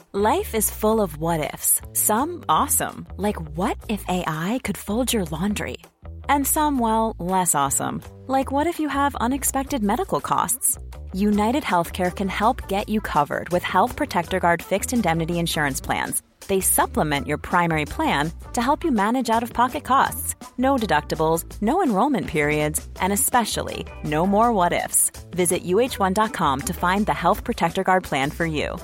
Life is full of what-ifs. Some awesome, like what if AI could fold your laundry? And some, well, less awesome, like what if you have unexpected medical costs? United Healthcare can help get you covered with Health Protector Guard fixed indemnity insurance plans. They supplement your primary plan to help you manage out-of-pocket costs. No deductibles, no enrollment periods, and especially no more what-ifs. Visit uh1.com to find the Health Protector Guard plan for you.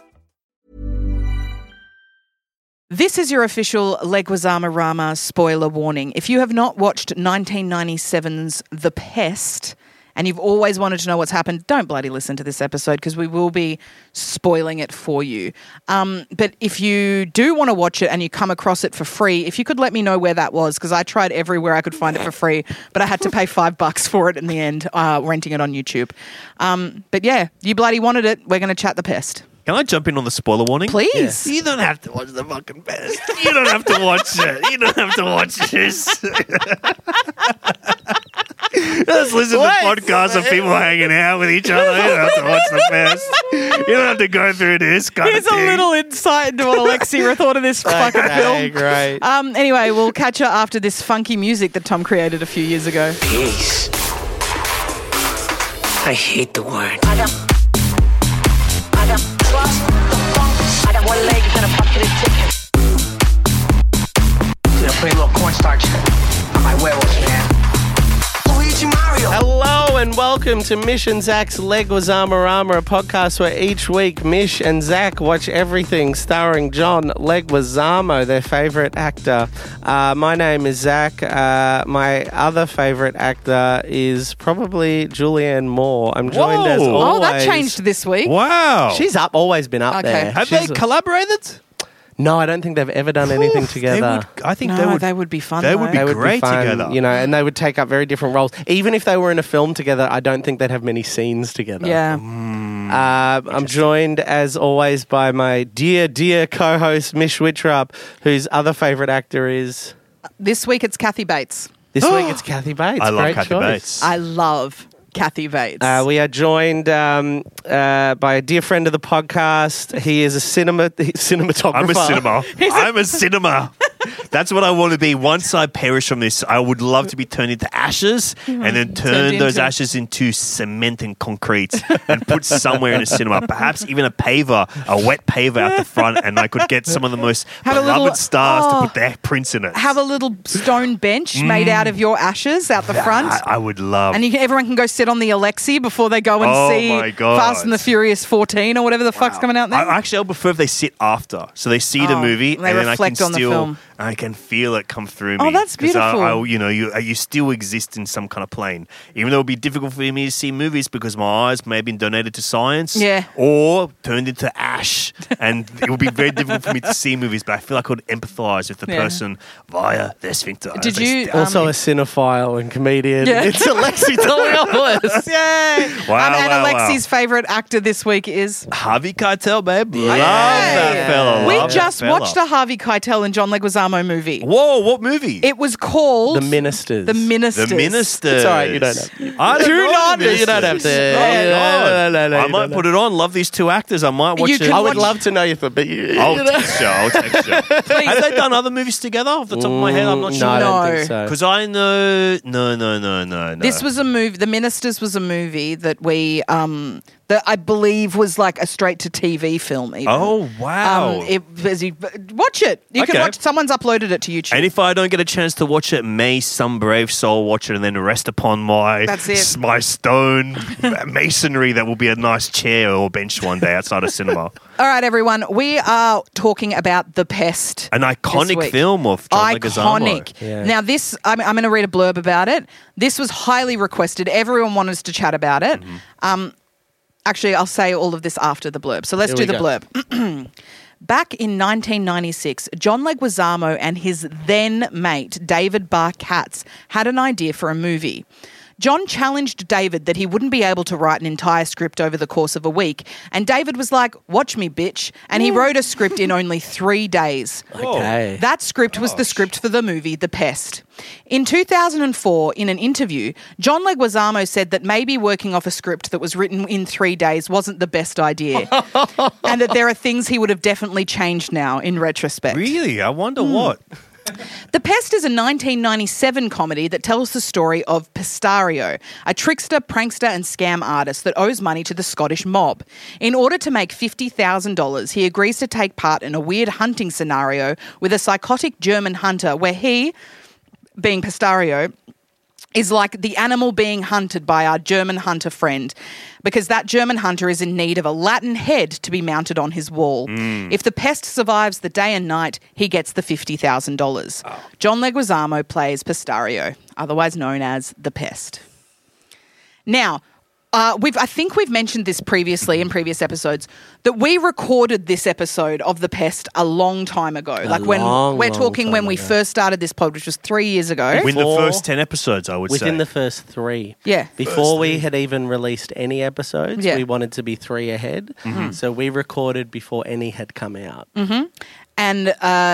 This is your official Leguizamo Rama spoiler warning. If you have not watched 1997's The Pest and you've always wanted to know what's happened, don't bloody listen to this episode because we will be spoiling it for you. But if you do want to watch it and you come across it for free, if you could let me know where that was, because I tried everywhere I could find it for free, but I had to pay $5 for it in the end, renting it on YouTube. But yeah, you bloody wanted it. We're going to chat The Pest. Can I jump in on the spoiler warning? Please. Yeah. You don't have to watch The fucking Pest. You don't have to watch it. You don't have to watch this. Just listen to podcasts of people hanging out with each other. You don't have to watch The Pest. You don't have to go through this kind Here's of thing. a little insight into what Alexia thought of this fucking film. Great. Anyway, we'll catch you after this funky music that Tom created a few years ago. Peace. I hate the word. I got trust the funk. I got one leg and a bucket of chicken. Gonna put a little cornstarch on my werewolves, man. Luigi Mario. Hello and welcome to Mish and Zach's Leguizamo Rama, a podcast where each week Mish and Zach watch everything starring John Leguizamo, their favourite actor. My name is Zach. My other favourite actor is probably Julianne Moore. I'm joined as Whoa. always. Oh, that changed this week. Wow. She's always been up Okay. there. Have She's they collaborated? No, I don't think they've ever done anything together. I think No, they would be fun. they though. would be They would great be fun, together. you know, and they would take up very different roles. Even if they were in a film together, I don't think they'd have many scenes together. Yeah. I'm joined, as always, by my dear co-host, Mish Wittrup, whose other favourite actor is... This week it's Kathy Bates. This week it's Kathy Bates. I love Great Kathy choice. Bates. I love Kathy Bates. We are joined by a dear friend of the podcast. He is a cinematographer. I'm a cinema. That's what I want to be. Once I perish from this, I would love to be turned into ashes and then turn those ashes into cement and concrete and put somewhere in a cinema. Perhaps even a paver, a wet paver out the front, and I could get some of the most Have a beloved little- stars to put their prints in it. Have a little stone bench made out of your ashes out the front. I would love. And everyone can go sit on the Alexi before they go and Oh see my God. Fast and the Furious 14 or whatever the fuck's coming out there. I would prefer if they sit after, so they see the Oh, movie they and then I reflect can on the still, film. I can feel it come through me. Oh, that's 'Cause beautiful. you still exist in some kind of plane, even though it would be difficult for me to see movies because my eyes may have been donated to science, Yeah. or turned into ash, and it would be very difficult for me to see movies. But I feel like I could empathise with the Yeah. person via their sphincter. Did as they you- step- Also a cinephile and comedian. Yeah. It's Alexi Toliopoulos. Yay! Wow, and wow, Alexi's favourite actor this week is... Harvey Keitel, babe, love Yay. that fella. We love just that fella. watched a Harvey Keitel and John Leguizamo movie. Whoa, what movie? It was called... The Ministers. The Ministers. The Ministers. It's all right, you don't have I don't Do know not- The You don't have to. Ministers. No, I might put it on. Love these two actors. I might watch You it. can I would watch- love to know your thought, but you... I'll text you. Have they done other movies together? Off the top of my head, I'm not No, sure. I don't No. think so. Because I know... No. This was a movie. The Ministers was a movie that we... that I believe was like a straight-to-TV film even. Oh, wow. Watch it. You can Okay. watch... Someone's uploaded it to YouTube. And if I don't get a chance to watch it, may some brave soul watch it and then rest upon my That's it. my stone masonry that will be a nice chair or bench one day outside a cinema. All right, everyone. We are talking about The Pest. An this iconic week. film of John Leguizamo. Iconic. Yeah. Now, this, I'm going to read a blurb about it. This was highly requested. Everyone wanted us to chat about it. Actually, I'll say all of this after the blurb. So let's Here do we the go. blurb. Back in 1996, John Leguizamo and his then mate, David Barr Katz, had an idea for a movie. John challenged David that he wouldn't be able to write an entire script over the course of a week. And David was like, watch me, bitch. And he wrote a script in only 3 days. Okay. That script was the script for the movie The Pest. In 2004, in an interview, John Leguizamo said that maybe working off a script that was written in 3 days wasn't the best idea. And that there are things he would have definitely changed now in retrospect. Really? I wonder what. The Pest is a 1997 comedy that tells the story of Pistario, a trickster, prankster and scam artist that owes money to the Scottish mob. In order to make $50,000, he agrees to take part in a weird hunting scenario with a psychotic German hunter where he, being Pistario, is like the animal being hunted by our German hunter friend, because that German hunter is in need of a Latin head to be mounted on his wall. If the pest survives the day and night, he gets the $50,000. John Leguizamo plays Pistario, otherwise known as the Pest. Now, I think we've mentioned this previously in previous episodes, that we recorded this episode of The Pest a long time ago. When we first started this pod, which was 3 years ago. Within the first 10 episodes, I would say. Within the first 3. Yeah. Before we had even released any episodes, Yeah. we wanted to be 3 ahead. So we recorded before any had come out. And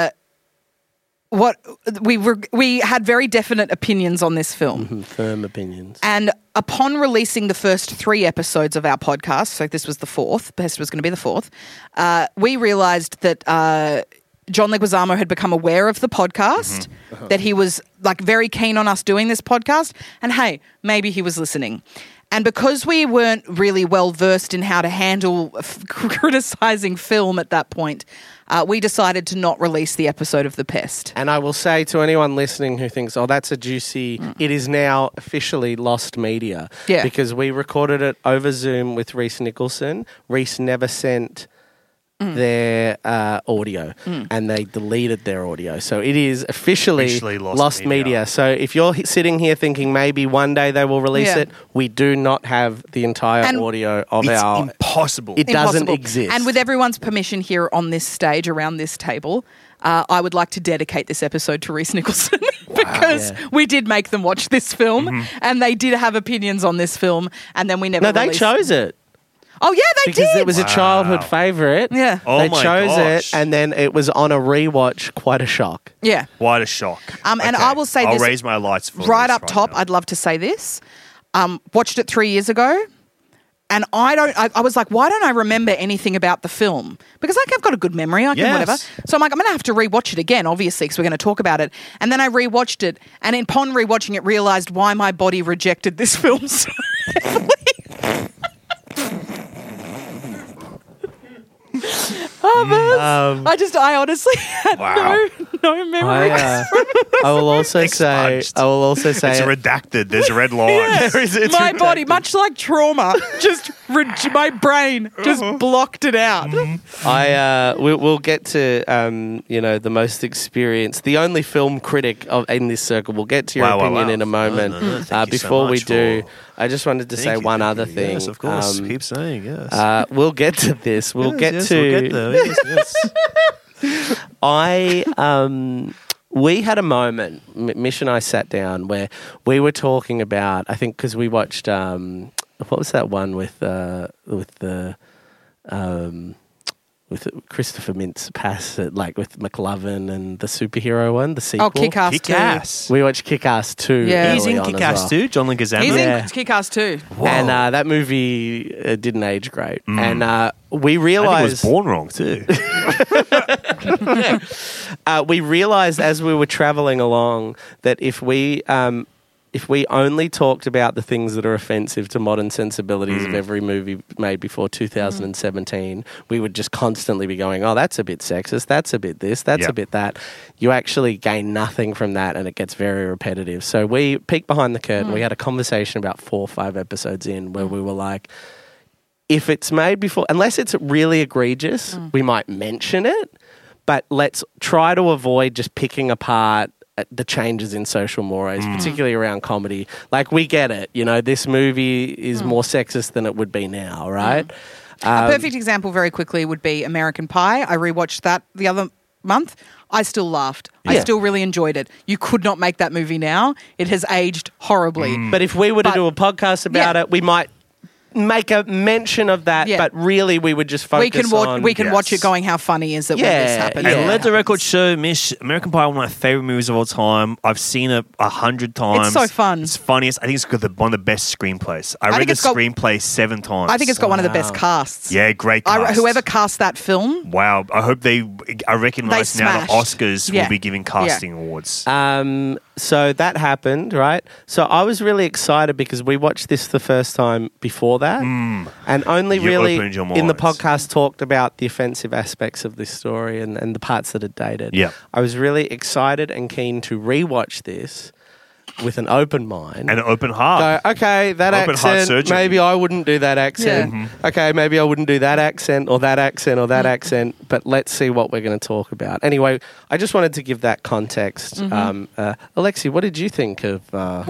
we had very definite opinions on this film. Firm opinions. And upon releasing the first 3 episodes of our podcast, so this was the 4th, Pest was going to be the 4th, we realised that John Leguizamo had become aware of the podcast, that he was like very keen on us doing this podcast, and hey, maybe he was listening. And because we weren't really well versed in how to handle criticising film at that point, we decided to not release the episode of The Pest. And I will say to anyone listening who thinks, oh, that's a juicy, it is now officially lost media. Yeah. Because we recorded it over Zoom with Reese Nicholson. Reese never sent their audio and they deleted their audio. So it is officially lost media. So if you're sitting here thinking maybe one day they will release it, we do not have the entire audio of It's our... impossible. It doesn't exist. And with everyone's permission here on this stage, around this table, I would like to dedicate this episode to Reese Nicholson because we did make them watch this film and they did have opinions on this film, and then we never No, they released. chose it. Oh, yeah, they Because did. it was a childhood favourite. Yeah. Oh They my chose gosh. it, and then it was on a rewatch. Quite a shock. Yeah. Quite a shock. And Okay. I will say I'll this raise my lights for right this up top. now. I'd love to say this. Watched it 3 years ago, and I was like, why don't I remember anything about the film? Because like I've got a good memory, I can Yes. whatever. So I'm like, I'm going to have to rewatch it again, obviously, because we're going to talk about it. And then I rewatched it, and upon rewatching it, realised why my body rejected this film so heavily. I honestly had no memories. I will also say. Expunged. I will also say. It's redacted. There's red lines. It's My redacted. body, much like trauma, just my brain just blocked it out. We'll get to the most experienced, the only film critic in this circle. We'll get to your opinion in a moment. No, thank you so Before we much do, for- I just wanted to say one other thing. Yes, of course. Keep saying yes. We'll get to this. We'll get Yes, to. we'll get there. Yes. We had a moment. Mish and I sat down where we were talking about. I think because we watched. What was that one with Christopher Mintz-Pass, with McLovin and the superhero one, the sequel. Oh, Kick-Ass 2. Kick-Ass. We watched Kick-Ass 2. Yeah. He's early in on as Kick-Ass well. too, John Leguizamo. He's Yeah. in Kick-Ass too. And that movie didn't age great. And we I think it was realized born wrong too. we realized as we were traveling along that if we only talked about the things that are offensive to modern sensibilities of every movie made before 2017, we would just constantly be going, oh, that's a bit sexist, that's a bit this, that's a bit that. You actually gain nothing from that, and it gets very repetitive. So we peeked behind the curtain. We had a conversation about 4 or 5 episodes in where we were like, if it's made before, unless it's really egregious, we might mention it, but let's try to avoid just picking apart the changes in social mores, particularly around comedy. Like, we get it. This movie is more sexist than it would be now, right? A perfect example very quickly would be American Pie. I rewatched that the other month, I still laughed. I still really enjoyed it. You could not make that movie now. It has aged horribly. But if we were to do a podcast about it, we might make a mention of that, but really we would just focus on... We can watch it going, how funny is it when this happens? And let the record show, Mish, American Pie, one of my favourite movies of all time. I've seen it 100 times. It's so fun. It's funniest. I think it's got one of the best screenplays. I read the screenplay 7 times. I think it's got one of the best casts. Yeah, great cast. Whoever cast that film... Wow. I hope I recognise now the Oscars will be giving casting awards. So that happened, right? So I was really excited because we watched this the first time before that and only really in the podcast talked about the offensive aspects of this story and the parts that are dated. Yeah. I was really excited and keen to rewatch this with an open mind. And an open heart. Go, okay, that open heart accent, surgery. maybe I wouldn't do that accent. Yeah. Okay, maybe I wouldn't do that accent or that accent or that accent, but let's see what we're going to talk about. Anyway, I just wanted to give that context. Alexi, what did you think of...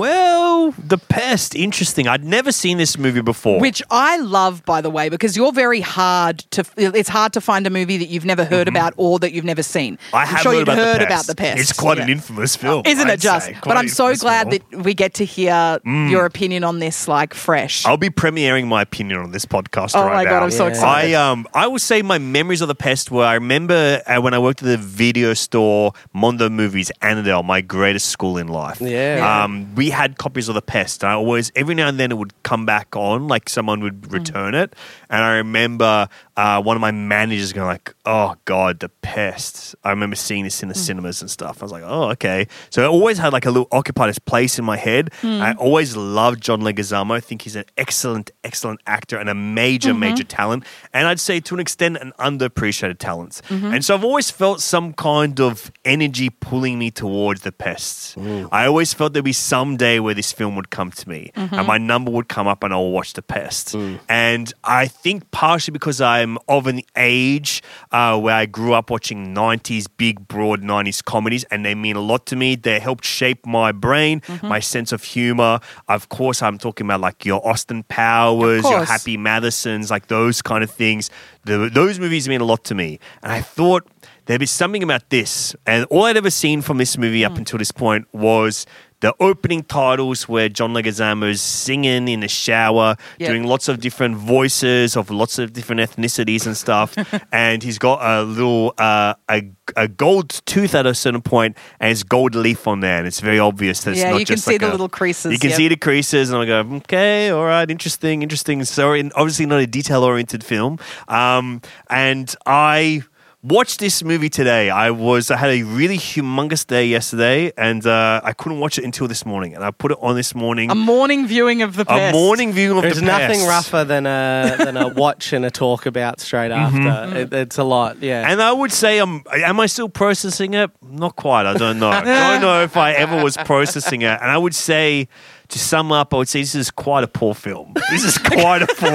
Well, The Pest, interesting. I'd never seen this movie before. Which I love, by the way, because you're very hard to... It's hard to find a movie that you've never heard about or that you've never seen. I have I'm sure heard about The Pest. It's quite an infamous film. Isn't I'd it just? say. But I'm so glad that we get to hear your opinion on this, like, fresh. I'll be premiering my opinion on this podcast right now. Oh my God, I'm so excited. I would say my memories of The Pest were, I remember when I worked at the video store, Mondo Movies, Annandale, my greatest school in life. Yeah. We had copies of The Pest. And I always, every now and then it would come back on, like someone would return it. And I remember one of my managers going like, oh God, The Pest. I remember seeing this in the cinemas and stuff. I was like, oh, okay. So it always had like a little occupied its place in my head. I always loved John Leguizamo. I think he's an excellent, excellent actor and a major, major talent. And I'd say to an extent, an underappreciated talent. And so I've always felt some kind of energy pulling me towards The Pest. I always felt there'd be some day where this film would come to me and my number would come up and I'll watch The Pest. And I think partially because I'm of an age where I grew up watching 90s, big, broad 90s comedies, and they mean a lot to me. They helped shape my brain, my sense of humor. Of course, I'm talking about like your Austin Powers, your Happy Madisons, like those kind of things. Those movies mean a lot to me. And I thought there'd be something about this. And all I'd ever seen from this movie up until this point was the opening titles where John Leguizamo's singing in the shower, doing lots of different voices of lots of different ethnicities and stuff. And he's got a little a gold tooth at a certain point and it's gold leaf on there. And it's very obvious that it's not you can just see like the little creases. You can see the creases and I go, okay, all right, interesting. Sorry, obviously not a detail-oriented film. And I watched this movie today. I had a really humongous day yesterday, and I couldn't watch it until this morning. And I put it on this morning. A morning viewing of The Pest. A morning viewing of The Pest. There's nothing rougher than a watch and a talk about straight after. It's a lot, yeah. And I would say, am I still processing it? Not quite. I don't know. I don't know if I ever was processing it. And I would say, to sum up, I would say this is quite a poor film. It's quite a poor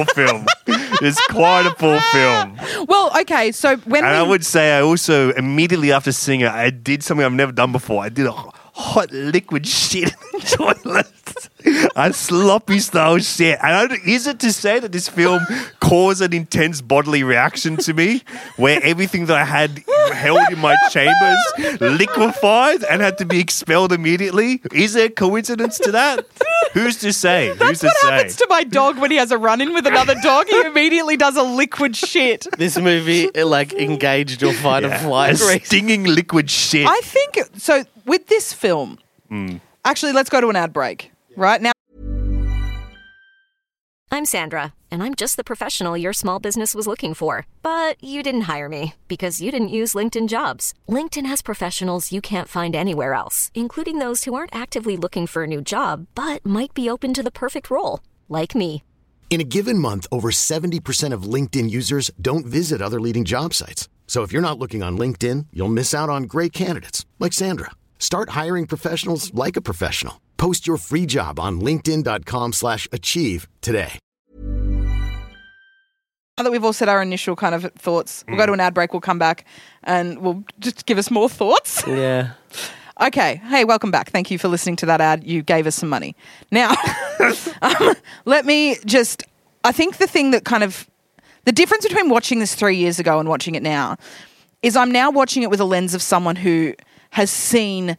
film. Well, okay, so I would say I also, immediately after seeing it, I did something I've never done before. I did a hot liquid shit in the toilet. A sloppy style shit. And is it to say that this film caused an intense bodily reaction to me where everything that I had held in my chambers liquefied and had to be expelled immediately? Is there coincidence to that? Who's to say? That's what happens to my dog when he has a run-in with another dog. He immediately does a liquid shit. This movie, engaged your fight or flight. A stinging liquid shit. I think, so with this film, actually, let's go to an ad break. Right now. I'm Sandra, and I'm just the professional your small business was looking for. But you didn't hire me because you didn't use LinkedIn Jobs. LinkedIn has professionals you can't find anywhere else, including those who aren't actively looking for a new job, but might be open to the perfect role, like me. In a given month, over 70% of LinkedIn users don't visit other leading job sites. So if you're not looking on LinkedIn, you'll miss out on great candidates like Sandra. Start hiring professionals like a professional. Post your free job on linkedin.com/achieve today. Now that we've all said our initial kind of thoughts, we'll go to an ad break, we'll come back and we'll just give us more thoughts. Yeah. Okay. Hey, welcome back. Thank you for listening to that ad. You gave us some money. Now, let me just, I think the thing that kind of, the difference between watching this 3 years ago and watching it now is I'm now watching it with a lens of someone who has seen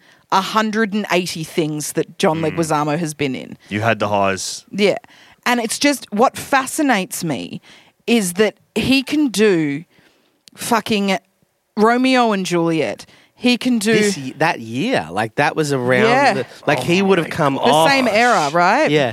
180 things that John Leguizamo has been in. You had the highs. Yeah. And it's just what fascinates me is that he can do fucking Romeo and Juliet. He can do that year. Like, that was around. Yeah. He would have come the off. same era, right? Yeah.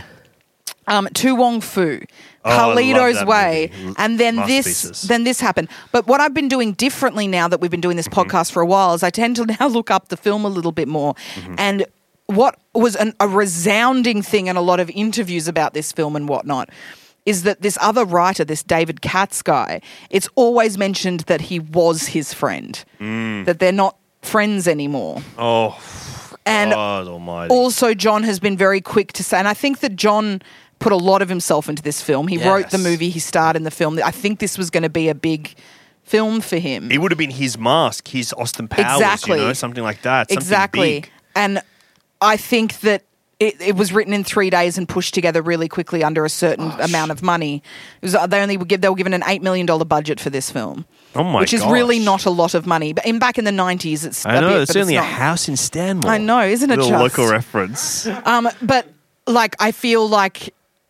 Tu Wong Fu, I love Carlito's that Way, movie. and then Masterpieces. this happened. But what I've been doing differently now that we've been doing this podcast for a while is I tend to now look up the film a little bit more. And what was a resounding thing in a lot of interviews about this film and whatnot is that this other writer, this David Katz guy, it's always mentioned that he was his friend, that they're not friends anymore. Oh, And God almighty. also, John has been very quick to say, and I think that John put a lot of himself into this film. He wrote the movie, he starred in the film. I think this was going to be a big film for him. It would have been his Mask, his Austin Powers, Exactly. Something like that. Something Exactly. big. And I think that it was written in 3 days and pushed together really quickly under a certain amount of money. It was, they were given an $8 million budget for this film. Oh my Which is gosh. really not a lot of money. But back in the 90s, it's I a know, bit, it's but only it's a not. house in Stanmore. I know, isn't it Little just? local reference. But like, I feel like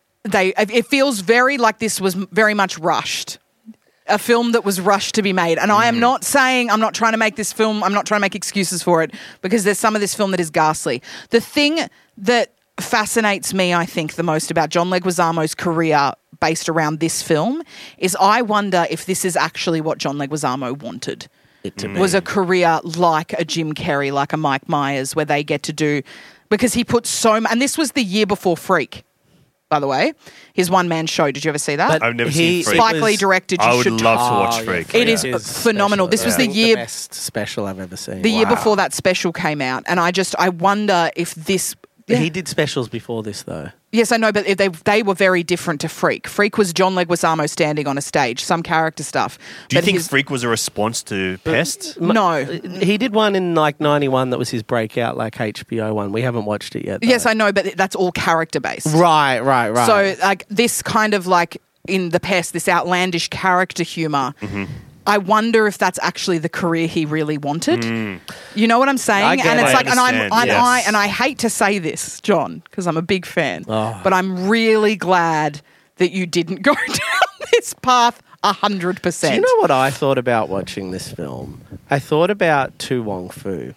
it feels very like this was very much rushed. A film that was rushed to be made. And I am not saying, I'm not trying to make this film, I'm not trying to make excuses for it, because there's some of this film that is ghastly. The thing that fascinates me, I think, the most about John Leguizamo's career based around this film is I wonder if this is actually what John Leguizamo wanted. Was a career like a Jim Carrey, like a Mike Myers, where they get to do, because he put and this was the year before Freak, by the way, his one-man show. Did you ever see that? I've never seen Freak. Spike Lee directed. You I would should love to watch Freak. It is phenomenal. This was the year, the best special I've ever seen. the year before that special came out, and I wonder if this. He did specials before this, though. Yes, I know, but they were very different to Freak. Freak was John Leguizamo standing on a stage, some character stuff. Do you But think his- Freak was a response to Pest? No. He did one in like 91 that was his breakout, like HBO one. We haven't watched it yet, though. Yes, I know, but that's all character based. Right. So, like, this kind of like in The Pest, this outlandish character humor. I wonder if that's actually the career he really wanted. You know what I'm saying? I get And it. it's I like, and understand, I hate to say this, John, because I'm a big fan, but I'm really glad that you didn't go down this path 100%. Do you know what I thought about watching this film? I thought about Tu Wong Fu.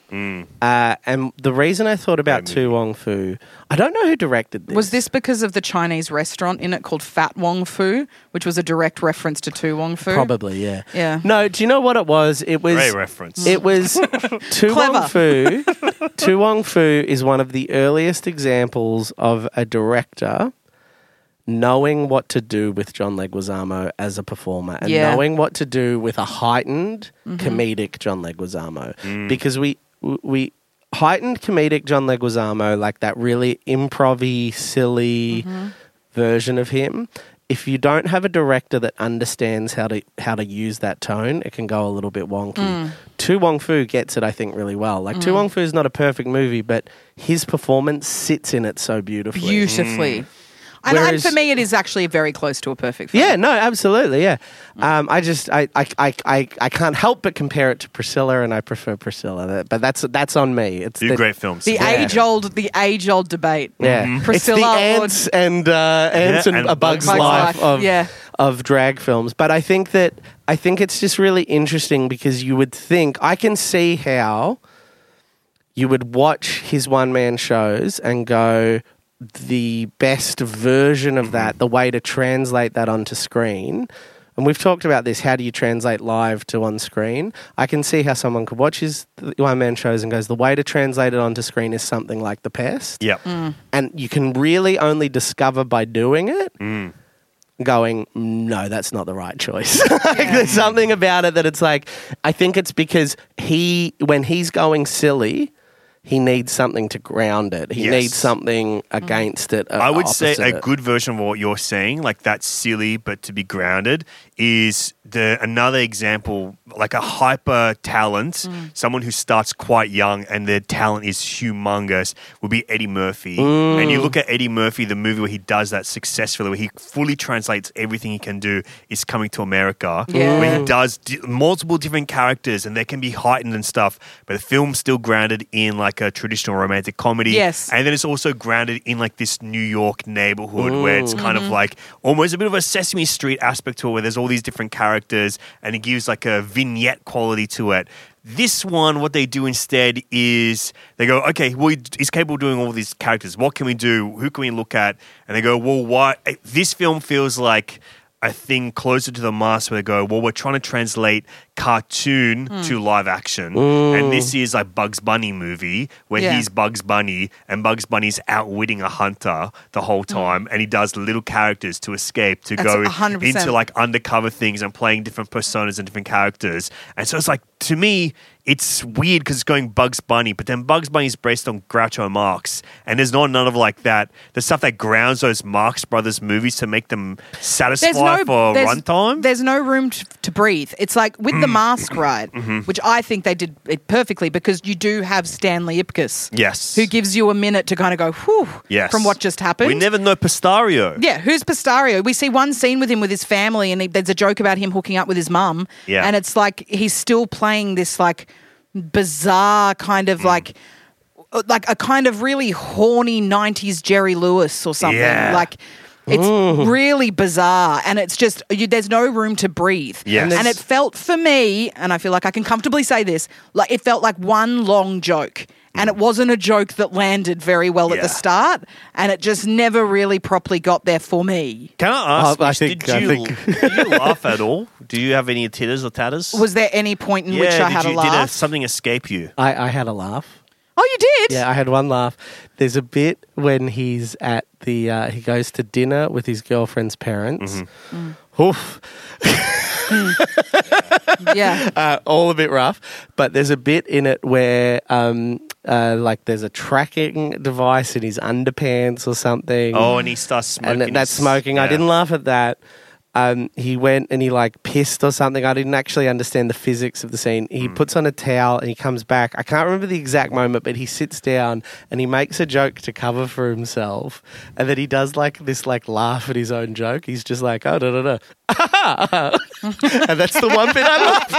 And the reason I thought about Tu Wong Fu, I don't know who directed this. Was this because of the Chinese restaurant in it called Fat Wong Fu, which was a direct reference to Tu Wong Fu? Probably, yeah. Yeah. No, do you know what it was? It was Great reference. It was Tu Clever. Wong Fu. Tu Wong Fu is one of the earliest examples of a director knowing what to do with John Leguizamo as a performer and Yeah. knowing what to do with a heightened comedic John Leguizamo. Because we heightened comedic John Leguizamo, like that really improv-y, silly version of him. If you don't have a director that understands how to use that tone, it can go a little bit wonky. Tu Wong Fu gets it, I think, really well. Like Tu Wong Fu is not a perfect movie, but his performance sits in it so beautifully. Beautifully. And Whereas- for me, it is actually very close to a perfect film. Yeah, no, absolutely, yeah. I can't help but compare it to Priscilla, and I prefer Priscilla. But that's on me. It's Two great films. The age-old debate. Yeah, Priscilla it's the ants and and A Bug's Bug's Life Life. of drag films. But I think it's just really interesting because you would think I can see how you would watch his one-man shows and go, the best version of that, the way to translate that onto screen. And we've talked about this. How do you translate live to on screen? I can see how someone could watch his one-man shows and goes, the way to translate it onto screen is something like The Pest. Yep. And you can really only discover by doing it, going, no, that's not the right choice. There's something about it that it's like, I think it's because when he's going silly, he needs something to ground it. He Yes. needs something against it. I would say opposite a it. good version of what you're saying, like that's silly, but to be grounded, is another example, like a hyper talent, someone who starts quite young and their talent is humongous, would be Eddie Murphy. And you look at Eddie Murphy, the movie where he does that successfully, where he fully translates everything he can do, is Coming to America, Yeah. where he does multiple different characters and they can be heightened and stuff, but the film's still grounded in like a traditional romantic comedy. Yes. And then it's also grounded in like this New York neighborhood where it's kind of like almost a bit of a Sesame Street aspect to it, where there's all these different characters and it gives like a vignette quality to it. This one, what they do instead is they go, okay, well, he's capable of doing all these characters. What can we do? Who can we look at? And they go, well, why? This film feels like a thing closer to the mass where they go, well, we're trying to translate cartoon to live action. And this is like Bugs Bunny movie where Yeah. he's Bugs Bunny and Bugs Bunny's outwitting a hunter the whole time and he does little characters to escape, to That's go 100%. into like undercover things and playing different personas and different characters. And so it's like, to me, it's weird because it's going Bugs Bunny, but then Bugs Bunny is based on Groucho Marx, and there's not none of like that, the stuff that grounds those Marx Brothers movies to make them satisfy for runtime. There's no room to breathe. It's like with The Mask, right? Which I think they did it perfectly because you do have Stanley Ipkiss. Yes. Who gives you a minute to kind of go, whew, Yes. from what just happened. We never know Pistario. Yeah, who's Pistario? We see one scene with him with his family, and there's a joke about him hooking up with his mum. Yeah. And it's like he's still playing this like bizarre kind of like a kind of really horny 90s Jerry Lewis or something. Yeah. Like it's really bizarre, and it's just there's no room to breathe. Yes. And it felt for me, and I feel like I can comfortably say this, like it felt like one long joke. And it wasn't a joke that landed very well at the Yeah. start, and it just never really properly got there for me. Can I ask, I Mitch, think- did you laugh at all? Do you have any titters or tatters? Was there any point in which I had a Did laugh? something escape you? I had a laugh. Oh, you did? Yeah, I had one laugh. There's a bit when he's at the he goes to dinner with his girlfriend's parents. Oof. Yeah. All a bit rough, but there's a bit in it where like there's a tracking device in his underpants or something. Oh, and he starts smoking. and that's smoking. I Yeah. didn't laugh at that. He went and he like pissed or something. I didn't actually understand the physics of the scene. He puts on a towel and he comes back. I can't remember the exact moment, but he sits down and he makes a joke to cover for himself. And then he does like this like laugh at his own joke. He's just like, oh, da, da, da. And that's the one bit I laughed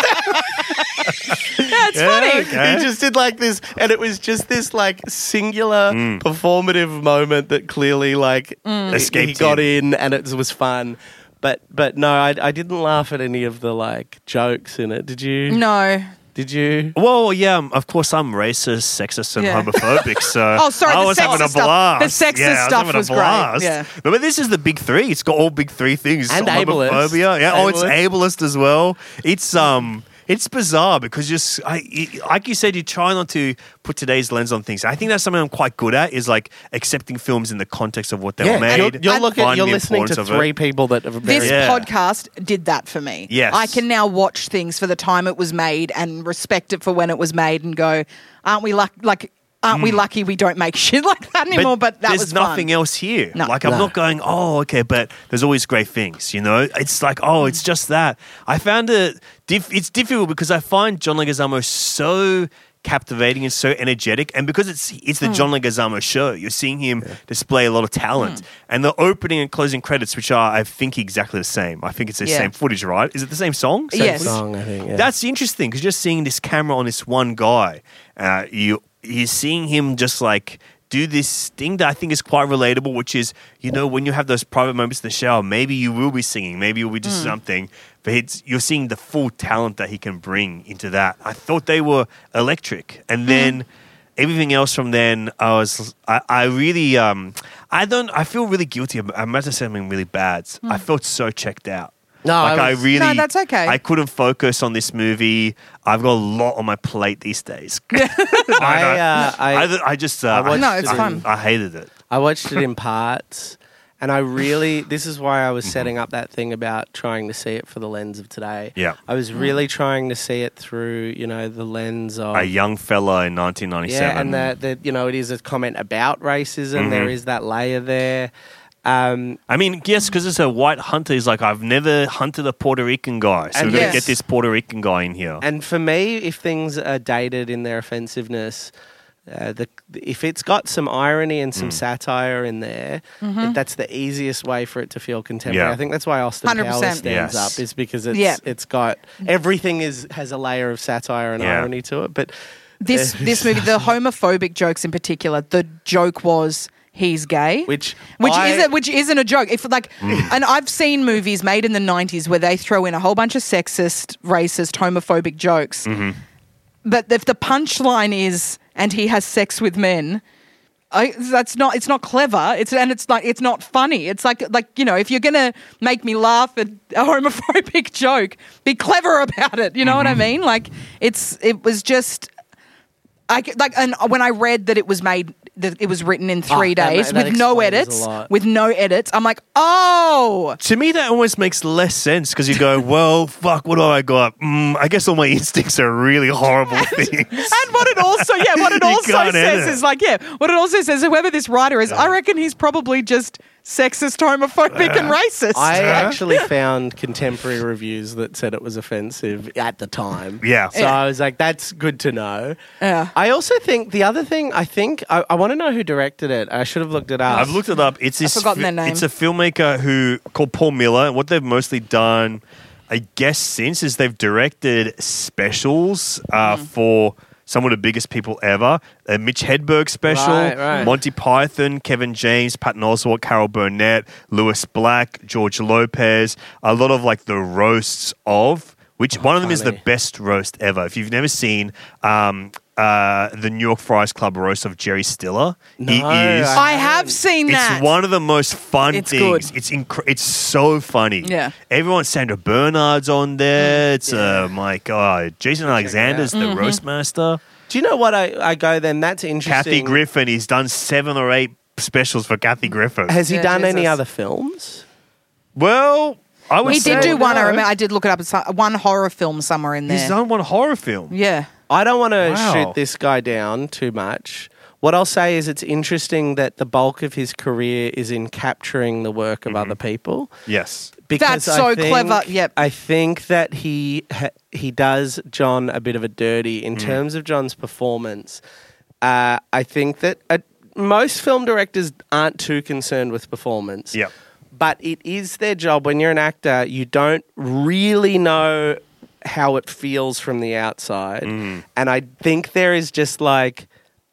at. That's funny. okay. He just did like this, and it was just this like singular performative moment that clearly like he Escaped got him. in, and it was fun. But no, I didn't laugh at any of the like jokes in it. Did you? No. Did you? Well, yeah, of course I'm racist, sexist, and Yeah. homophobic, so Oh, sorry, I the was having a sexist stuff- blast. the sexist yeah, I stuff having a was great, blast. yeah. No, but this is the big three. It's got all big three things. And ableist. Homophobia. Yeah. Oh, it's Ableist. ableist as well. It's bizarre because like you said, you try not to put today's lens on things. I think that's something I'm quite good at, is like accepting films in the context of what they were made. You're finding the listening to importance of it. three people that are very. This Yeah. podcast did that for me. Yes. I can now watch things for the time it was made and respect it for when it was made and go, aren't we aren't we lucky we don't make shit like that anymore? But that there's was fun. nothing else here. No. Like I'm not going, oh, okay, but there's always great things, you know? It's like, oh, it's just that. I found it's difficult because I find John Leguizamo so captivating and so energetic, and because it's the John Leguizamo show, you're seeing him display a lot of talent. And the opening and closing credits, which are, I think, exactly the same. I think it's the Yeah. same footage, right? Is it the same song? Same Yes. footage? Song, I think. Yeah. That's interesting because just seeing this camera on this one guy, you're seeing him just like do this thing that I think is quite relatable, which is, you know, when you have those private moments in the shower, maybe you will be singing, maybe you'll be just something, but you're seeing the full talent that he can bring into that. I thought they were electric. And then everything else from then, I really, I feel really guilty. I'm about to say something really bad. I felt so checked out. No, No, that's okay. I couldn't focus on this movie. I've got a lot on my plate these days. I I just watched No, it's fun. I hated it. I watched it in parts, And this is why I was setting up that thing about trying to see it for the lens of today. Yeah. I was really trying to see it through, the lens of A young fella in 1997. Yeah, and that it is a comment about racism. There is that layer there. I mean, yes, because it's a white hunter. He's like, I've never hunted a Puerto Rican guy, so we're going to get this Puerto Rican guy in here. And for me, if things are dated in their offensiveness, if it's got some irony and some satire in there, that's the easiest way for it to feel contemporary. Yeah. I think that's why Austin 100%. Powers stands up, is because it's got everything has a layer of satire and irony to it. But This movie, the homophobic jokes in particular, the joke was he's gay, which isn't a joke. If and I've seen movies made in the 90s where they throw in a whole bunch of sexist, racist, homophobic jokes. But if the punchline is and he has sex with men, it's not clever. It's not funny. It's like if you're gonna make me laugh at a homophobic joke, be clever about it. You know what I mean? It was just. And when I read that it was written in 3 days with no edits, I'm like, oh. To me, that almost makes less sense because you go, well, fuck, what do I got? I guess all my instincts are really horrible things. And what it also says is whoever this writer is, I reckon he's probably just sexist, homophobic, and racist. I actually found contemporary reviews that said it was offensive at the time. Yeah. So I was like, that's good to know. Yeah. I also think the other thing, I want to know who directed it. I should have looked it up. I've looked it up. It's this. I've forgotten their name. It's a filmmaker called Paul Miller. And what they've mostly done, I guess, since is they've directed specials for some of the biggest people ever. A Mitch Hedberg special, right. Monty Python, Kevin James, Patton Oswalt, Carol Burnett, Lewis Black, George Lopez. A lot of the roasts of, which one of them is the best roast ever. If you've never seen the New York Friars Club roast of Jerry Stiller, I have seen that. It's one of the most fun things. Good. It's so funny. Yeah. Everyone, Sandra Bernard's on there. It's my God, Jason Alexander's the roast master. Do you know what I go then? That's interesting. Kathy Griffin. He's done 7 or 8 specials for Kathy Griffin. Has he done any other films? Well, I would say did do one. I remember. I did look it up. It's one horror film somewhere in there. He's done one horror film. Yeah. I don't want to shoot this guy down too much. What I'll say is it's interesting that the bulk of his career is in capturing the work of other people. Yes. Because that's so clever. Yep. I think that he does John a bit of a dirty in terms of John's performance. I think that most film directors aren't too concerned with performance. Yep. But it is their job. When you're an actor, you don't really know how it feels from the outside. And I think there is just it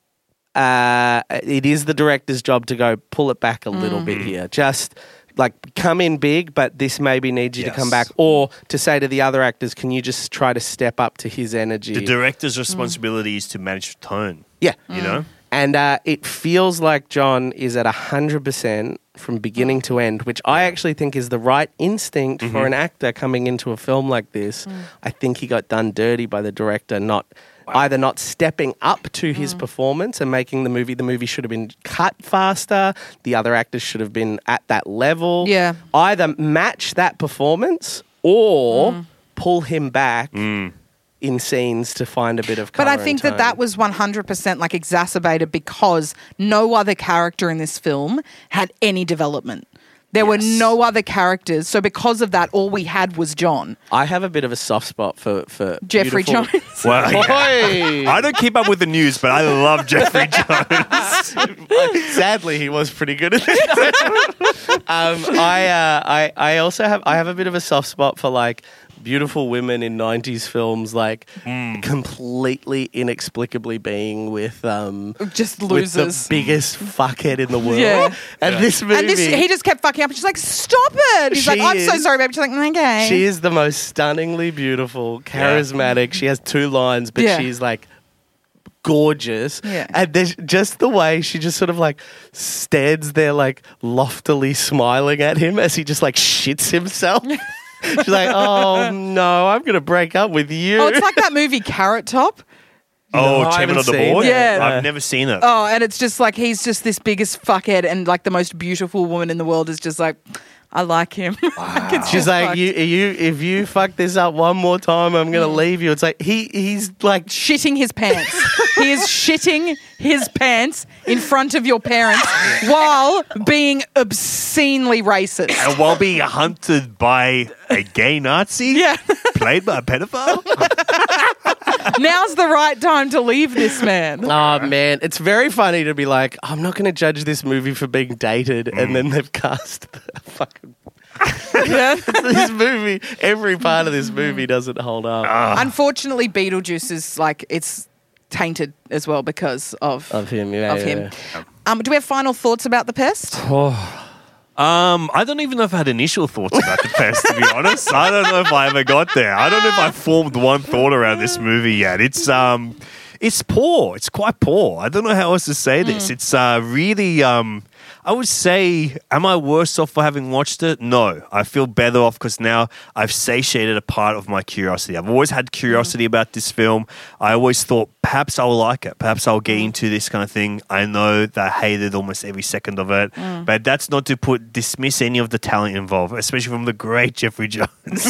is the director's job to go pull it back a little bit here. Just come in big, but this maybe needs you to come back. Or to say to the other actors, can you just try to step up to his energy? The director's responsibility is to manage tone. Yeah. You know? And it feels like John is at 100% from beginning to end, which I actually think is the right instinct for an actor coming into a film like this. I think he got done dirty by the director, either not stepping up to his performance and making the movie should have been cut faster, the other actors should have been at that level. Yeah. Either match that performance or pull him back in scenes to find a bit of colour. But I think that was 100% exacerbated because no other character in this film had any development. There were no other characters. So because of that, all we had was John. I have a bit of a soft spot for Jeffrey Jones. Well, I don't keep up with the news, but I love Jeffrey Jones. Sadly, he was pretty good at it. I also have a bit of a soft spot for beautiful women in 90s films completely inexplicably being with just losers, with the biggest fuckhead in the world. And this movie, and he just kept fucking up. She's like, stop it. He's like, I'm so sorry, babe. She's like, okay. She is the most stunningly beautiful, charismatic. She has 2 lines, but she's gorgeous. And there's just the way she just sort of stands there loftily smiling at him as he just shits himself. She's like, oh no, I'm going to break up with you. Oh, it's like that movie Carrot Top. Oh, I Chairman haven't of the seen Board? it. Yeah. I've never seen it. Oh, and it's just like he's just this biggest fuckhead, and like the most beautiful woman in the world is just like, I like him. Like, it's She's just like, fucked. if you fuck this up one more time, I'm gonna leave you. It's like he's like Shitting his pants. He is shitting his pants in front of your parents while being obscenely racist. And while being hunted by a gay Nazi? Yeah. Played by a pedophile? Now's the right time to leave this man. Oh man, it's very funny to be like, I'm not going to judge this movie for being dated, and then they've cast the fucking Yeah. this movie. Every part of this movie doesn't hold up Unfortunately, Beetlejuice is like, it's tainted as well because of him. him. Do we have final thoughts about The Pest? I don't even know if I had initial thoughts about The Pest, to be honest. I don't know if I ever got there. I don't know if I formed one thought around this movie yet. It's poor. It's quite poor. I don't know how else to say this. It's really, I would say, am I worse off for having watched it? No. I feel better off because now I've satiated a part of my curiosity. I've always had curiosity about this film. I always thought perhaps I'll like it. Perhaps I'll get into this kind of thing. I know that I hated almost every second of it. But that's not to dismiss any of the talent involved, especially from the great Jeffrey Jones.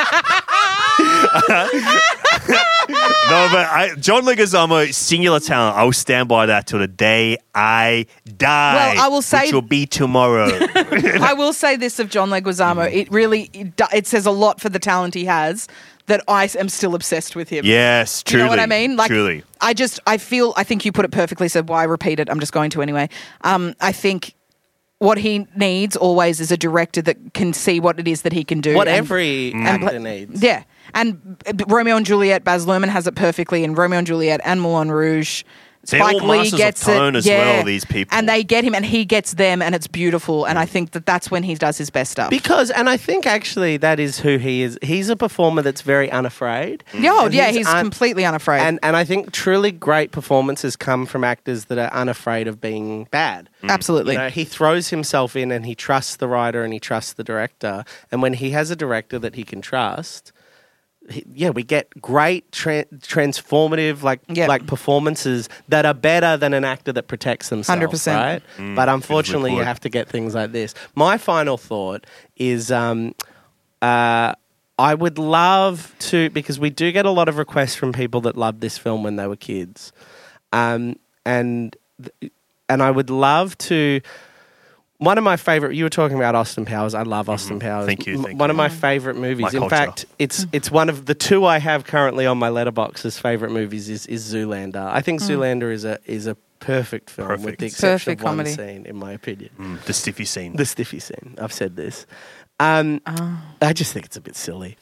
No, but John Leguizamo, singular talent. I will stand by that till the day I die. Well, I will say- which will be tomorrow. I will say this of John Leguizamo. It really, it says a lot for the talent he has that I am still obsessed with him. Yes, Do you truly. know what I mean? Like, truly. I think you put it perfectly, so why repeat it? I'm just going to anyway. I think what he needs always is a director that can see what it is that he can do. What and- every actor needs. Yeah. And Romeo and Juliet, Baz Luhrmann has it perfectly in Romeo and Juliet and Moulin Rouge. They're all Spike Lee masters of gets tone it. as well, these people. And they get him and he gets them and it's beautiful. And I think that that's when he does his best stuff. And I think actually that is who he is. He's a performer that's very unafraid. And he's completely unafraid. And I think truly great performances come from actors that are unafraid of being bad. Absolutely. You know, he throws himself in and he trusts the writer and he trusts the director. And when he has a director that he can trust, we get great transformative like performances that are better than an actor that protects themselves. 100%. Right? But unfortunately, you have to get things like this. My final thought is I would love to, because we do get a lot of requests from people that loved this film when they were kids, and I would love to. One of my favorite. You were talking about Austin Powers. I love Austin Powers. Thank you. One of my favorite movies. My In culture. fact, it's one of the two I have currently on my letterbox as favorite movies. Is Zoolander. I think Zoolander is a perfect film with Perfect. the exception Perfect of one comedy. scene, in my opinion. The stiffy scene. The stiffy scene. I've said this. I just think it's a bit silly.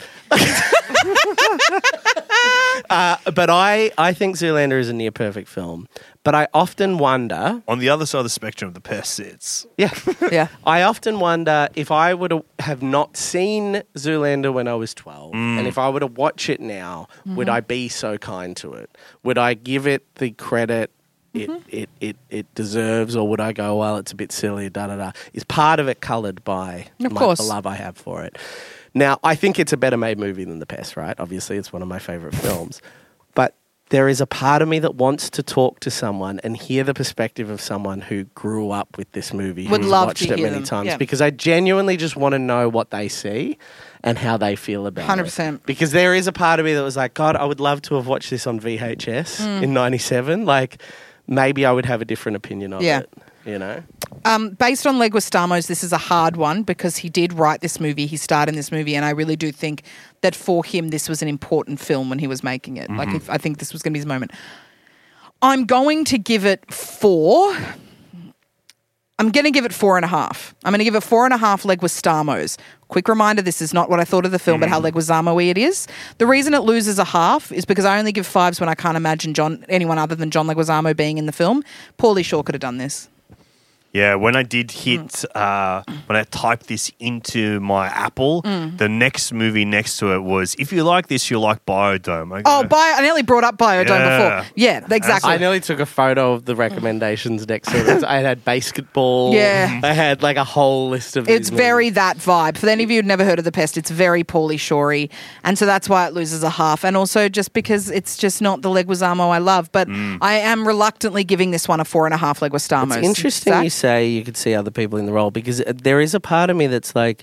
But I think Zoolander is a near perfect film. But I often wonder. On the other side of the spectrum of The Pest sits. Yeah. Yeah. I often wonder if I would have not seen Zoolander when I was 12, and if I were to watch it now, would I be so kind to it? Would I give it the credit it deserves, or would I go, well, it's a bit silly, da-da-da? Is part of it coloured by Of course. the love I have for it? Now, I think it's a better made movie than The Pest, right? Obviously, it's one of my favourite films. But there is a part of me that wants to talk to someone and hear the perspective of someone who grew up with this movie, Would who's love watched to it hear many them. times, Yeah. because I genuinely just want to know what they see and how they feel about 100%. it. Because there is a part of me that was like, God, I would love to have watched this on VHS in 97. Like, maybe I would have a different opinion of Yeah. it, you know? Based on Leguizamo's, this is a hard one because he did write this movie. He starred in this movie, and I really do think that for him, this was an important film when he was making it. Like, I think this was going to be his moment. I'm going to give it 4. I'm going to give it 4.5. I'm going to give it 4.5 Leguizamos. Quick reminder, this is not what I thought of the film, but how Leguizamo-y it is. The reason it loses a half is because I only give 5s when I can't imagine anyone other than John Leguizamo being in the film. Paulie Shaw could have done this. Yeah, when I did hit, when I typed this into my Apple, the next movie next to it was, if you like this, you'll like Biodome. I nearly brought up Biodome before. Yeah, exactly. I nearly took a photo of the recommendations next to it. I had basketball. Yeah. I had like a whole list of It's these very movies. that vibe. For any of you who've never heard of The Pest, it's very Pauly Shorey. And so that's why it loses a half. And also just because it's just not the Leguizamo I love. But I am reluctantly giving this one a 4.5 Leguizamos. It's interesting Zach? you say you could see other people in the role because there is a part of me that's like,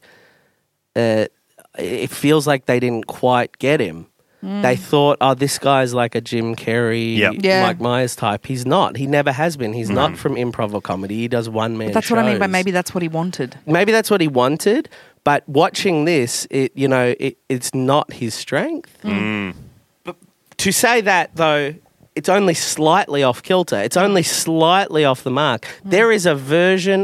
it feels like they didn't quite get him. They thought, oh, this guy's like a Jim Carrey, Mike Myers type. He's not. He never has been. He's not from improv or comedy. He does one-man That's what I mean by shows. maybe that's what he wanted. Maybe that's what he wanted, but watching this, it's not his strength. But to say that, though, it's only slightly off kilter. It's only slightly off the mark. There is a version,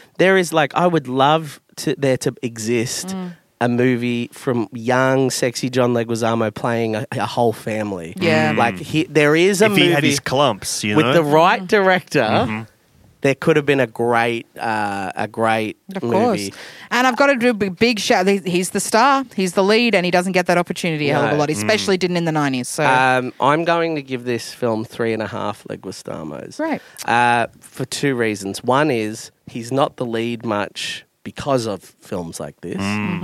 I would love there to exist a movie from young, sexy John Leguizamo playing a whole family. Yeah. There is a if movie he had his clumps, you with know? the right director. There could have been a great Of movie. course. And I've got to do a big shout. He's the star. He's the lead, and he doesn't get that opportunity a hell of a No. lot. He especially didn't in the 90s. So I'm going to give this film 3.5 Leguizamos. Right. For two reasons. One is he's not the lead much because of films like this.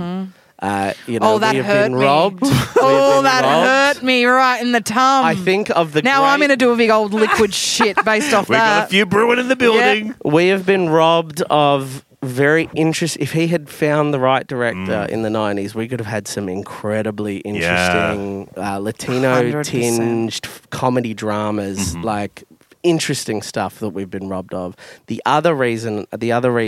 that we hurt have been me. robbed. Hurt me right in the tum. I think of the now I'm going to do a big old liquid shit based off We've that. got a few brewing in the building. We have been robbed of very interesting. If he had found the right director in the 90s, we could have had some incredibly interesting Latino-tinged comedy dramas, like interesting stuff that we've been robbed of. The other reason I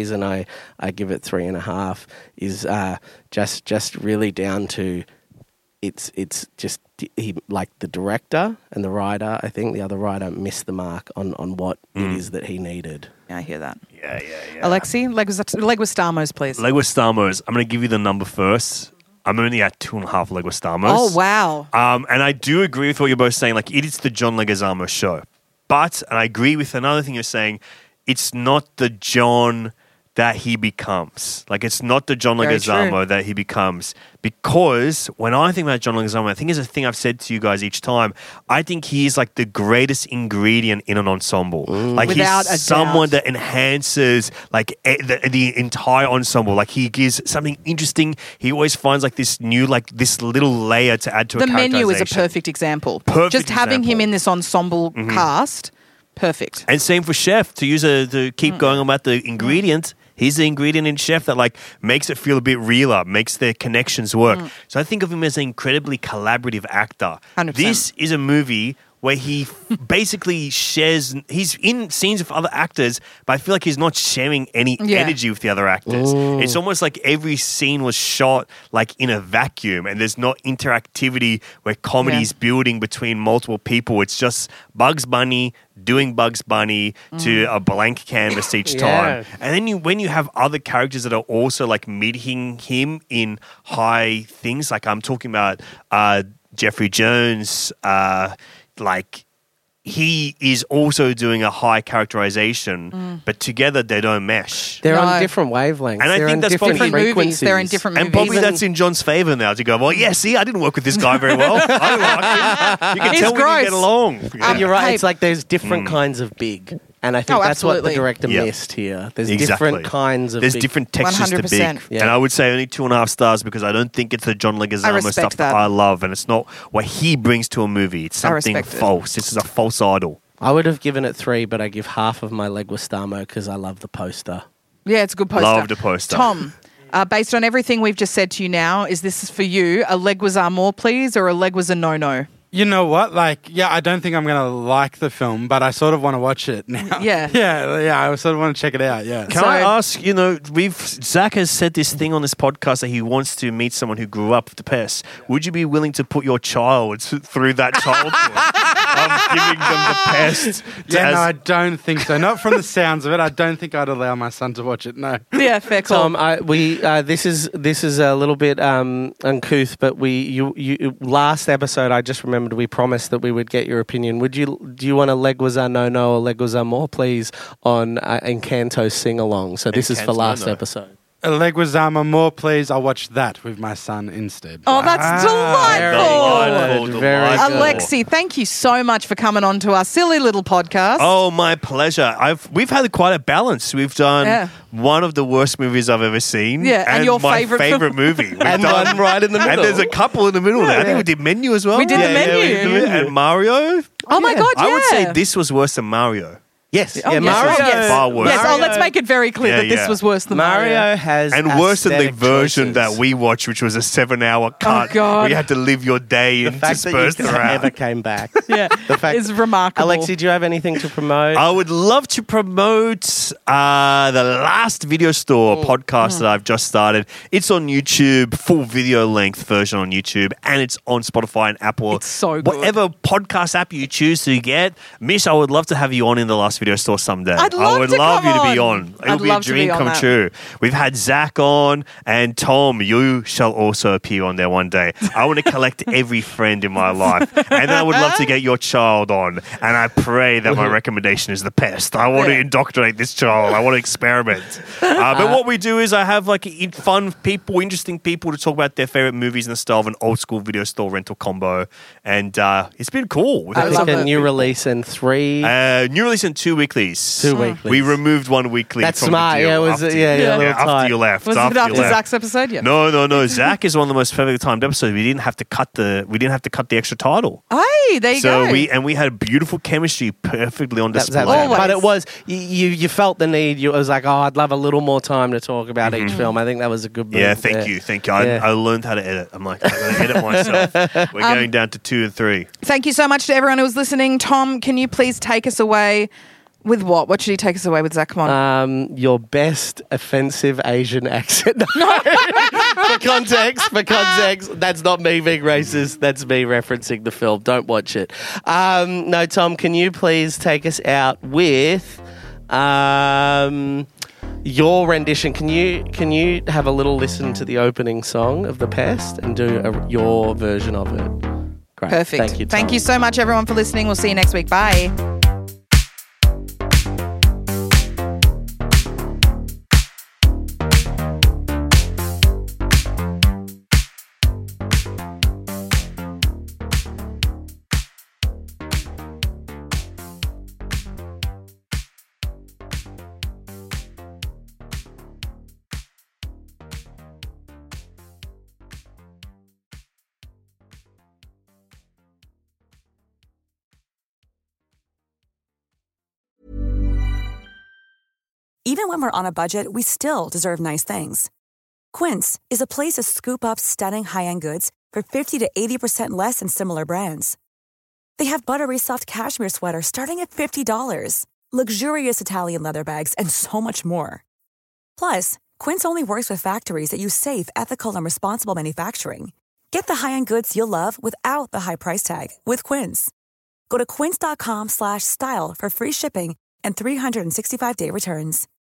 give it 3.5 is just really down to it's just he, like the director and the writer. I think the other writer missed the mark on what it is that he needed. Yeah, I hear that. Yeah. Alexi, Leguizamos, please. Leguizamos. I'm going to give you the number first. I'm only at 2.5 Leguizamos. Oh, wow. And I do agree with what you're both saying. Like, it is the John Leguizamo show. But, and I agree with another thing you're saying, it's not the John that he becomes. Like, it's not the John Very Leguizamo true. that he becomes. Because when I think about John Leguizamo, I think it's a thing I've said to you guys each time. I think he is like the greatest ingredient in an ensemble. Like, Without a he's someone doubt. that enhances like the entire ensemble. Like, he gives something interesting. He always finds like this new, like this little layer to add to The a Menu is a characterization. perfect example. Perfect Just having him example. in this ensemble cast, perfect. And same for Chef, to keep going about the ingredient. He's the ingredient in Chef that like makes it feel a bit realer, makes their connections work. So I think of him as an incredibly collaborative actor. 100%. This is a movie where he basically shares, he's in scenes with other actors, but I feel like he's not sharing any energy with the other actors. It's almost like every scene was shot like in a vacuum and there's not interactivity where comedy's building between multiple people. It's just Bugs Bunny doing Bugs Bunny to a blank canvas each time. And then when you have other characters that are also like meeting him in high things, like I'm talking about Jeffrey Jones, like he is also doing a high characterization, but together they don't mesh. They're No. on different wavelengths. And I They're think on that's different probably- Different movies. frequencies. They're in different And movies. probably that's in John's favor now to go, well, yeah, see, I didn't work with this guy very well. I don't like him. You can He's tell we gross. didn't get along. And you're right. Hey- It's like there's different kinds of big. And I think Oh, that's what the absolutely. director Yeah. missed here. There's Exactly. different kinds of There's big. different textures to 100%. big. Yeah. And I would say only 2.5 stars because I don't think it's the John Leguizamo respect stuff that that. I love. And it's not what he brings to a movie. It's I something respect it. false. This is a false idol. I would have given it 3, but I give half of my Leguizamo because I love the poster. Yeah, it's a good poster. Love the poster. Tom, based on everything we've just said to you now, is this for you a Leguizamo, please, or a Leguizano? You know what? Like, yeah, I don't think I'm going to like the film, but I sort of want to watch it now. Yeah. yeah, I sort of want to check it out, yeah. Can I ask, Zach has said this thing on this podcast that he wants to meet someone who grew up with the pest. Would you be willing to put your child through that childhood of giving the pest. Yeah, no, I don't think so. Not from the sounds of it. I don't think I'd allow my son to watch it. No. Yeah, fair call. Tom, this is a little bit uncouth, but you last episode I just remembered we promised that we would get your opinion. Do you want a Leguizamo no or Leguizamo please on Encanto sing along? So this is for last episode. Leguizamo more, please. I'll watch that with my son instead. Oh, that's delightful. Very good. Alexi, thank you so much for coming on to our silly little podcast. Oh, my pleasure. We've had quite a balance. We've done one of the worst movies I've ever seen. Yeah, and your my favorite movie. We've And done, one right in the middle. And there's a couple in the middle there. I think we did Menu as well. We did the Menu. And Mario. Oh my God, yeah. I would say this was worse than Mario. Yes. Oh, yes. Mario. Oh, yes. Far worse. Yes, let's make it very clear that this was worse than Mario has and worse than the aesthetic version choices. that we watched, which was a 7-hour cut. Oh, God. Where you had to live your day The and fact that disperse you throughout. never came back. Yeah, The fact is remarkable. Alexi, do you have anything to promote? I would love to promote the Last Video Store podcast that I've just started. It's on YouTube, full video length version on YouTube, and it's on Spotify and Apple. It's so good. Whatever podcast app you choose to get. Mish, I would love to have you on in the Last Video Store someday. I'd love I would to love come you to be on. on. It'll I'd be a love to be dream on come that. true. We've had Zach on, and Tom, you shall also appear on there one day. I want to collect every friend in my life, and then I would love to get your child on, and I pray that my recommendation is the pest. I want to indoctrinate this child. I want to experiment. But what we do is I have like fun people, interesting people to talk about their favorite movies in the style of an old school video store rental combo, and it's been cool. We've had like some- a new release in 3. New release in 2 weeklies. 2 weeklies. We removed 1 weekly. That's from smart. The deal Yeah, was after, it? Yeah, a little after tight. you left. Was it after after you left. Zach's episode? Yeah. No. Zach is one of the most perfectly timed episodes. We didn't have to cut the extra title. Hey, there you go. we had beautiful chemistry perfectly on display. Always. But it was you felt the need. It was like, I'd love a little more time to talk about each film. I think that was a good move. Yeah, thank you. I learned how to edit. I'm like, I'm going to edit myself. We're going down to 2 and 3. Thank you so much to everyone who was listening. Tom, can you please take us away with what? What should he take us away with, Zach? Come on. Your best offensive Asian accent. No. For context, that's not me being racist. That's me referencing the film. Don't watch it. No, Tom, can you please take us out with your rendition? Can you have a little listen to the opening song of The Pest and do your version of it? Great. Perfect. Thank you, Tom. Thank you so much, everyone, for listening. We'll see you next week. Bye. Even when we're on a budget, we still deserve nice things. Quince is a place to scoop up stunning high-end goods for 50 to 80% less than similar brands. They have buttery soft cashmere sweaters starting at $50, luxurious Italian leather bags, and so much more. Plus, Quince only works with factories that use safe, ethical, and responsible manufacturing. Get the high-end goods you'll love without the high price tag with Quince. Go to quince.com/style for free shipping and 365-day returns.